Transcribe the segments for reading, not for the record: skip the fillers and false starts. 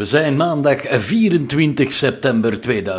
We zijn maandag 24 september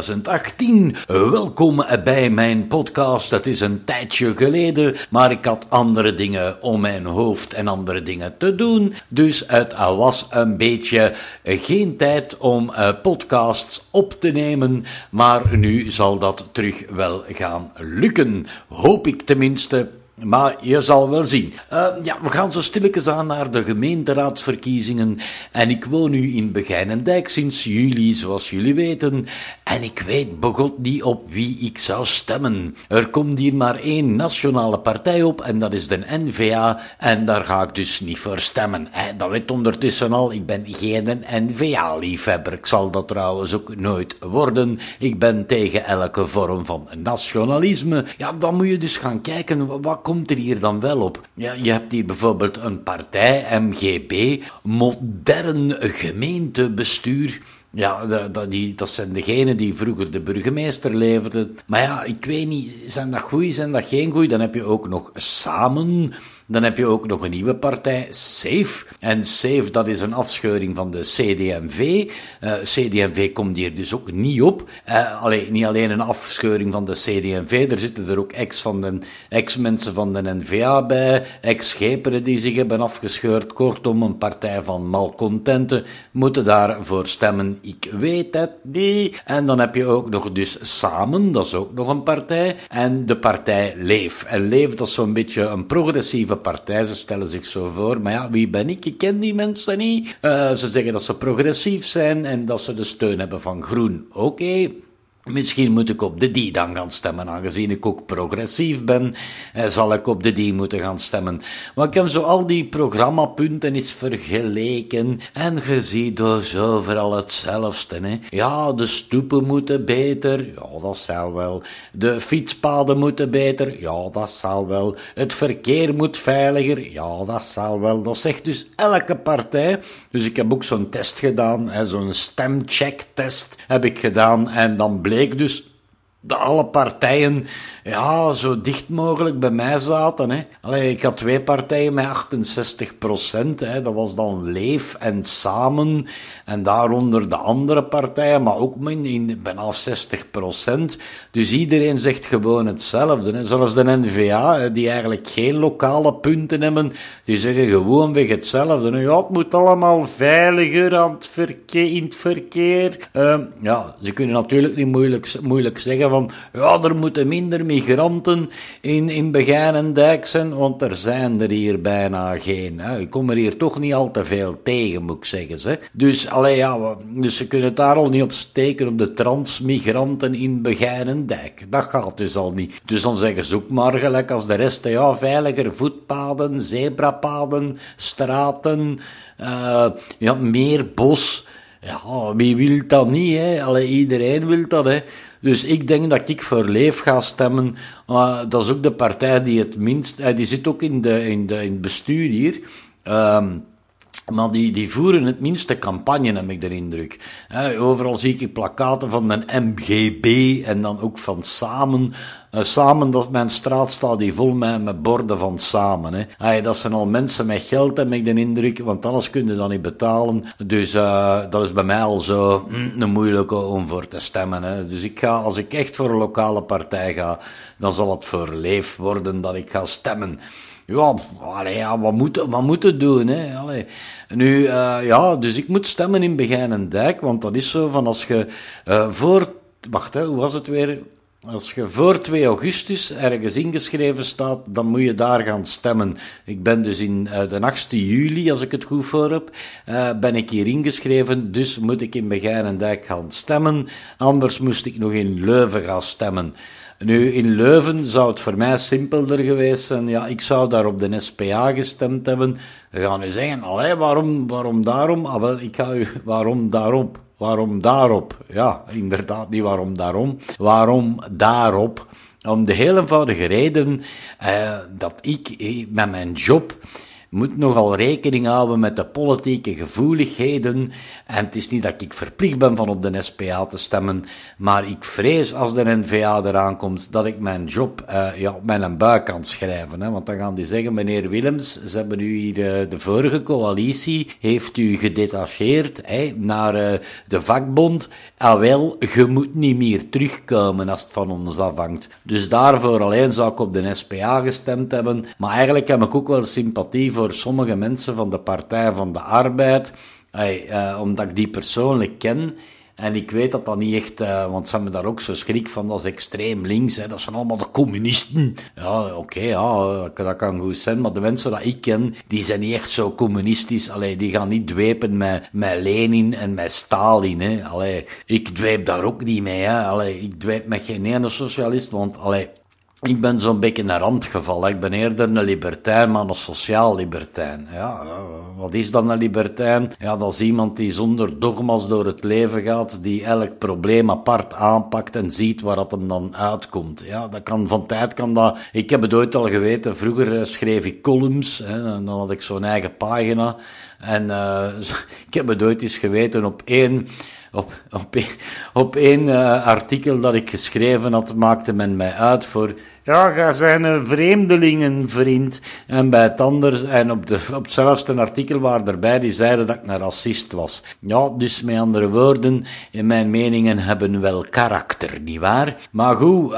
2018. Welkom bij mijn podcast. Het is een tijdje geleden, maar ik had andere dingen om mijn hoofd en andere dingen te doen. Dus het was een beetje geen tijd om podcasts op te nemen, maar nu zal dat terug wel gaan lukken. Hoop ik tenminste. Maar je zal wel zien. We gaan zo stilletjes aan naar de gemeenteraadsverkiezingen. En ik woon nu in Begijnendijk sinds juli, zoals jullie weten. En ik weet begot niet op wie ik zou stemmen. Er komt hier maar één nationale partij op en dat is de N-VA. En daar ga ik dus niet voor stemmen. Dat weet ondertussen al, ik ben geen N-VA-liefhebber. Ik zal dat trouwens ook nooit worden. Ik ben tegen elke vorm van nationalisme. Ja, dan moet je dus gaan kijken, wat komt er hier dan wel op? Ja, je hebt hier bijvoorbeeld een partij, MGB, Modern Gemeentebestuur. Ja, dat zijn degenen die vroeger de burgemeester leverden. Maar ja, ik weet niet, zijn dat goed, zijn dat geen goed? Dan heb je ook nog Samen. Dan heb je ook nog een nieuwe partij, SAFE. En SAFE, dat is een afscheuring van de CD&V. CD&V komt hier dus ook niet op. Niet alleen een afscheuring van de CD&V, er zitten er ook ex-mensen van de N-VA bij, ex-scheperen die zich hebben afgescheurd. Kortom, een partij van malcontenten moeten daarvoor stemmen. Ik weet het niet. En dan heb je ook nog dus Samen, dat is ook nog een partij. En de partij Leef. En Leef, dat is zo'n beetje een progressieve partij, ze stellen zich zo voor, maar ja, wie ben ik? Ik ken die mensen niet. Ze zeggen dat ze progressief zijn en dat ze de steun hebben van Groen. Oké. Misschien moet ik op de die dan gaan stemmen, aangezien ik ook progressief ben, zal ik op de die moeten gaan stemmen. Maar ik heb zo al die programmapunten eens vergeleken en je ziet dus overal hetzelfde, hè. Ja, de stoepen moeten beter, ja, dat zal wel. De fietspaden moeten beter, ja, dat zal wel. Het verkeer moet veiliger, ja, dat zal wel. Dat zegt dus elke partij. Dus ik heb ook zo'n test gedaan, zo'n stemcheck-test heb ik gedaan en dan bleek dus dat alle partijen, ja, zo dicht mogelijk bij mij zaten, hè. Allee, ik had 2 partijen met 68%, hè. Dat was dan Leef en Samen, en daaronder de andere partijen, maar ook in bijna 60%. Dus iedereen zegt gewoon hetzelfde, hè. Zelfs de N-VA, die eigenlijk geen lokale punten hebben, die zeggen gewoonweg hetzelfde, hè. Ja, het moet allemaal veiliger in het verkeer. Ja, ze kunnen natuurlijk niet moeilijk zeggen van, ja, er moeten minder migranten in Begijnendijk zijn, want er zijn er hier bijna geen. Hè. Ik kom er hier toch niet al te veel tegen, moet ik zeggen. Hè. Dus, dus ze kunnen het daar al niet op steken op de transmigranten in Begijnendijk. Dat gaat dus al niet. Dus dan zeggen ze ook maar gelijk als de rest, ja, veiliger voetpaden, zebrapaden, straten, meer bos. Ja, wie wil dat niet, hè? Iedereen wil dat, hè? Dus ik denk dat ik voor Leef ga stemmen. Dat is ook de partij die het minst, die zit ook in het bestuur hier. Maar die voeren het minste campagne, heb ik de indruk. Overal zie ik plakkaten van een MGB en dan ook van Samen. Samen, dat mijn straat staat die vol met borden van Samen. Hè. Dat zijn al mensen met geld, heb ik de indruk, want anders kun je dat niet betalen. Dus dat is bij mij al zo een moeilijke om voor te stemmen. Hè. Dus als ik echt voor een lokale partij ga, dan zal het voor Leef worden dat ik ga stemmen. Ja, wat moet het doen, hè? Nu, dus ik moet stemmen in Begijnendijk, want dat is zo van als je hoe was het weer? Als je voor 2 augustus ergens ingeschreven staat, dan moet je daar gaan stemmen. Ik ben dus de 8e juli, als ik het goed voor heb, ben ik hier ingeschreven, dus moet ik in Begijnendijk gaan stemmen. Anders moest ik nog in Leuven gaan stemmen. Nu, in Leuven zou het voor mij simpelder geweest zijn. Ja, ik zou daar op de SPA gestemd hebben. We gaan nu zeggen, waarom daarom? Ah, wel, ik ga u, waarom daarop? Waarom daarop? Ja, inderdaad, niet waarom daarom. Waarom daarop? Om de heel eenvoudige reden dat ik met mijn job moet nogal rekening houden met de politieke gevoeligheden. En het is niet dat ik verplicht ben van op de SPA te stemmen, maar ik vrees als de N-VA eraan komt, dat ik mijn job op mijn buik kan schrijven. Hè? Want dan gaan die zeggen, meneer Willems, ze hebben u hier, de vorige coalitie heeft u gedetacheerd naar de vakbond. Ah wel, je moet niet meer terugkomen als het van ons afhangt. Dus daarvoor alleen zou ik op de SPA gestemd hebben. Maar eigenlijk heb ik ook wel sympathie voor sommige mensen van de Partij van de Arbeid, omdat ik die persoonlijk ken. En ik weet dat dat niet echt, want ze hebben daar ook zo schrik van, dat is extreem links, dat zijn allemaal de communisten. Ja, oké, dat kan goed zijn, maar de mensen dat ik ken, die zijn niet echt zo communistisch. Die gaan niet dwepen met Lenin en met Stalin, hè. Ik dweep daar ook niet mee, hè. Ik dweep met geen ene socialist, want, ik ben zo'n beetje een randgeval. Ik ben eerder een libertijn, maar een sociaal libertijn. Ja, wat is dan een libertijn? Ja, dat is iemand die zonder dogma's door het leven gaat, die elk probleem apart aanpakt en ziet waar dat hem dan uitkomt. Ja, dat kan van tijd, kan dat. Ik heb het ooit al geweten, vroeger schreef ik columns, hè, en dan had ik zo'n eigen pagina. En ik heb het ooit eens geweten op één artikel dat ik geschreven had, maakte men mij uit voor, ja, jij bent een vreemdelingenvriend. En bij het anders, en op hetzelfde artikel waren erbij die zeiden dat ik een racist was. Ja, dus met andere woorden, in mijn meningen hebben wel karakter, nietwaar? Maar goed,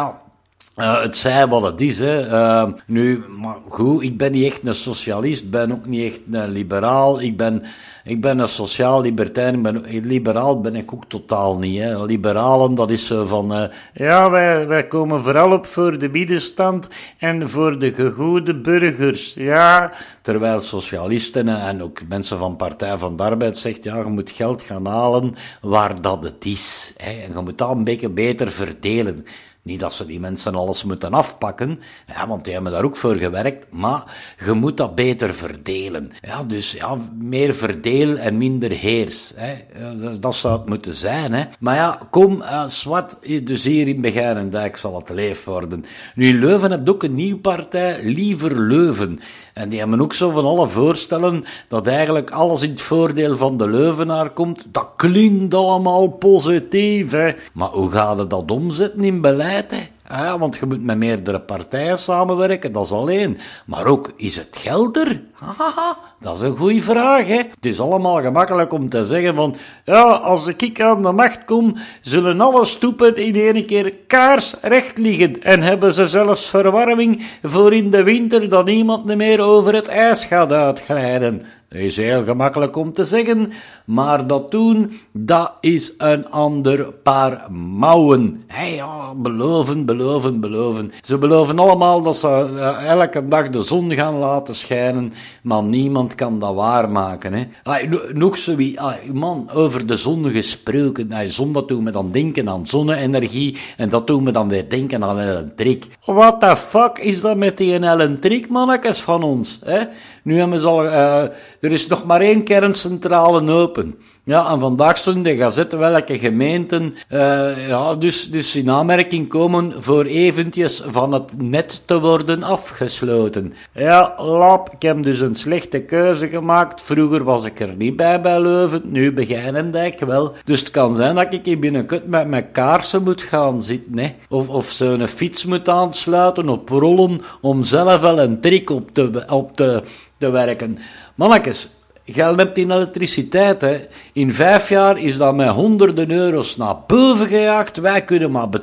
het zij wat het is, hè. Maar goed, ik ben niet echt een socialist, ben ook niet echt een liberaal, ik ben een sociaal-libertijn, liberaal ben ik ook totaal niet, hè. Liberalen, dat is zo van, wij komen vooral op voor de middenstand en voor de gegoede burgers, ja. Terwijl socialisten en ook mensen van Partij van de Arbeid zegt, ja, je moet geld gaan halen waar dat het is, hè. En je moet dat een beetje beter verdelen. Niet dat ze die mensen alles moeten afpakken, ja, want die hebben daar ook voor gewerkt, maar je moet dat beter verdelen. Ja, dus ja, meer verdeel en minder heers. Hè. Dat zou het moeten zijn. Hè. Maar ja, kom, zwart, dus hier in Begijnendijk zal het leef worden. Nu, in Leuven heb je ook een nieuwe partij, Liever Leuven. En die hebben ook zo van alle voorstellen dat eigenlijk alles in het voordeel van de Leuvenaar komt. Dat klinkt allemaal positief, hè. Maar hoe gaat het dat omzetten in beleid, hè? Ja, want je moet met meerdere partijen samenwerken, dat is alleen. Maar ook, is het geld er? Haha, dat is een goeie vraag, hè. Het is allemaal gemakkelijk om te zeggen van, ja, als ik aan de macht kom, zullen alle stoepen in één keer kaarsrecht liggen en hebben ze zelfs verwarming voor in de winter dat niemand meer over het ijs gaat uitglijden. Dat is heel gemakkelijk om te zeggen, maar dat doen, dat is een ander paar mouwen. Hey, ja, beloven. Ze beloven allemaal dat ze elke dag de zon gaan laten schijnen, maar niemand kan dat waarmaken. Hè. Nog zoiets, man, over de zon gesproken. Zon, dat doen we dan denken aan zonne-energie, en dat doen we dan weer denken aan elektriek. What the fuck is dat met die elektriek, mannetjes van ons? Hè? Nu hebben ze al, er is nog maar 1 kerncentrale open. Ja, en vandaag stond in de gazette welke gemeenten, dus in aanmerking komen voor eventjes van het net te worden afgesloten. Ja, lap, ik heb dus een slechte keuze gemaakt. Vroeger was ik er niet bij Leuven, nu Begijnendijk wel. Dus het kan zijn dat ik hier binnenkort met mijn kaarsen moet gaan zitten, hè. Of zo'n fiets moet aansluiten op rollen, om zelf wel een trick op te werken. Mannetjes, geld hebt in elektriciteit, hè. In 5 jaar is dat met honderden euro's naar boven gejaagd. Wij kunnen maar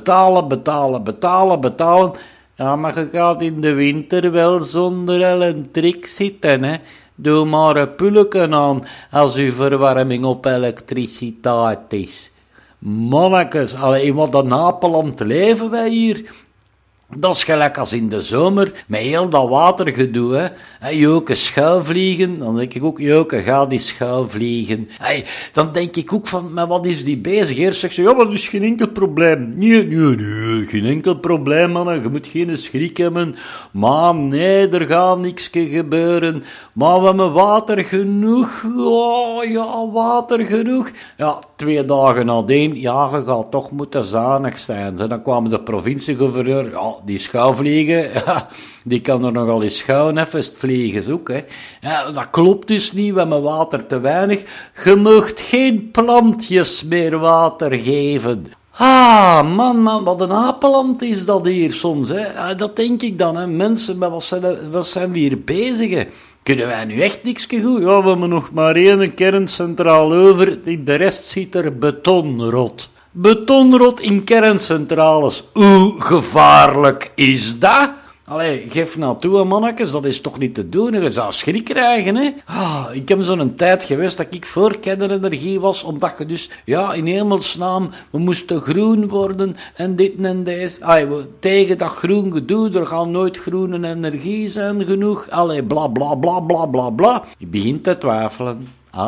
betalen. Ja, maar je gaat in de winter wel zonder elektriek zitten, hè. Doe maar een pulleken aan als uw verwarming op elektriciteit is. Mannetjes, in wat een apenland leven wij hier. Dat is gelijk als in de zomer, met heel dat watergedoe, hè. Joke schuilvliegen, dan denk ik ook, Joke, ga die schuilvliegen. Dan denk ik ook van, maar wat is die bezig? Eerst zegt ze, ja, maar dat is geen enkel probleem. Nee, geen enkel probleem, man. Je moet geen schrik hebben. Maar nee, er gaat niks gebeuren. Maar we hebben water genoeg. Oh, ja, water genoeg. Ja, 2 dagen nadien, ja, je gaat toch moeten zuinig zijn. Dan kwam de provinciegouverneur, ja, die schouwvliegen, ja, die kan er nogal eens schouwen, even vliegen zoek, hè. Ja, dat klopt dus niet, we hebben water te weinig. Je moogt geen plantjes meer water geven. Ah, man, wat een apenland is dat hier soms, hè. Ja, dat denk ik dan, hè. Mensen, maar wat zijn we hier bezig, hè? Kunnen wij nu echt niks goed? Ja, we hebben nog maar één kerncentraal over, de rest ziet er betonrot. Betonrot in kerncentrales, hoe gevaarlijk is dat? Allee, geef nou toe, mannetjes, dat is toch niet te doen, je zou schrik krijgen, hè. Ik heb zo'n tijd geweest dat ik voor kernenergie was, omdat je dus, ja, in hemelsnaam, we moesten groen worden, en dit en deze. Tegen dat groen gedoe, er gaat nooit groene energie zijn genoeg. Allee, bla, bla, bla, bla, bla, bla. Ik begin te twijfelen.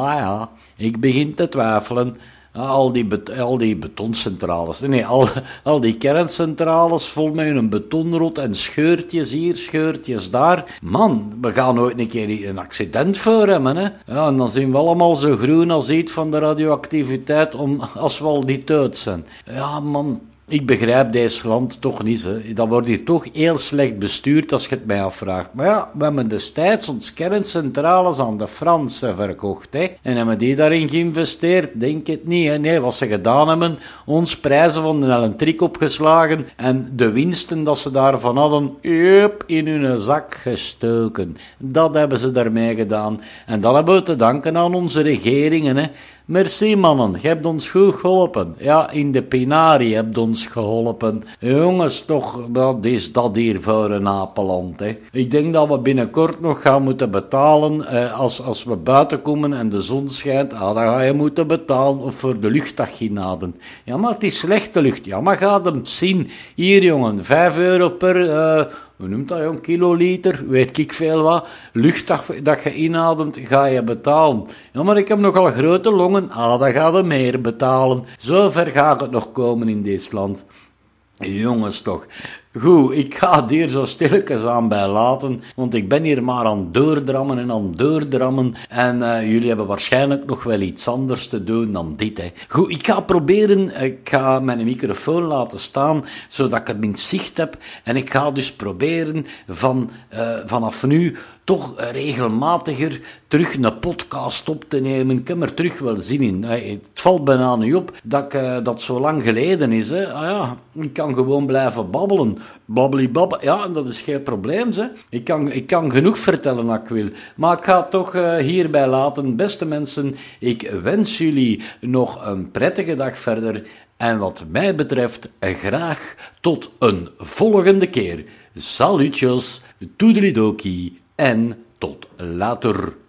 Ik begin te twijfelen. Al die betoncentrales. Nee, al die kerncentrales vol met een betonrot en scheurtjes hier, scheurtjes daar. Man, we gaan nooit een keer een accident voor hebben, hè. Ja, en dan zijn we allemaal zo groen als iets van de radioactiviteit als we al die dood zijn. Ja, man. Ik begrijp deze land toch niet, hè. Dat wordt hier toch heel slecht bestuurd als je het mij afvraagt. Maar ja, we hebben destijds ons kerncentrales aan de Fransen verkocht, hè. En hebben die daarin geïnvesteerd? Denk het niet, hè. Nee, wat ze gedaan hebben, ons prijzen van de elektriek opgeslagen en de winsten dat ze daarvan hadden, in hun zak gestoken. Dat hebben ze daarmee gedaan. En dat hebben we te danken aan onze regeringen, hè. Merci mannen, je hebt ons goed geholpen. Ja, in de Pinari hebt ons geholpen. Jongens, toch, wat is dat hier voor een apenland, hè? Ik denk dat we binnenkort nog gaan moeten betalen, als we buiten komen en de zon schijnt, dan ga je moeten betalen of voor de lucht dat je inademt. Ja, maar het is slechte lucht. Ja, maar ga hem zien. Hier, jongen, €5 per... hoe noemt dat, jong? Kiloliter, weet ik veel wat. Lucht dat je inademt, ga je betalen. Ja, maar ik heb nogal grote longen. Dan ga je meer betalen. Zo ver gaat het nog komen in dit land. Jongens toch. Goed, ik ga het hier zo stilletjes aan bij laten, want ik ben hier maar aan doordrammen en aan doordrammen en jullie hebben waarschijnlijk nog wel iets anders te doen dan dit, hè. Goed, ik ga proberen, ik ga mijn microfoon laten staan, zodat ik het in zicht heb en ik ga dus proberen vanaf nu toch regelmatiger terug een podcast op te nemen. Ik heb er terug wel zin in. Het valt bijna niet op dat zo lang geleden is, hè. Ik kan gewoon blijven babbelen. Babbeli. Ja, dat is geen probleem, hè. Ik kan genoeg vertellen als ik wil. Maar ik ga het toch hierbij laten. Beste mensen, ik wens jullie nog een prettige dag verder. En wat mij betreft, graag tot een volgende keer. Salutjes, toedelidokie en tot later.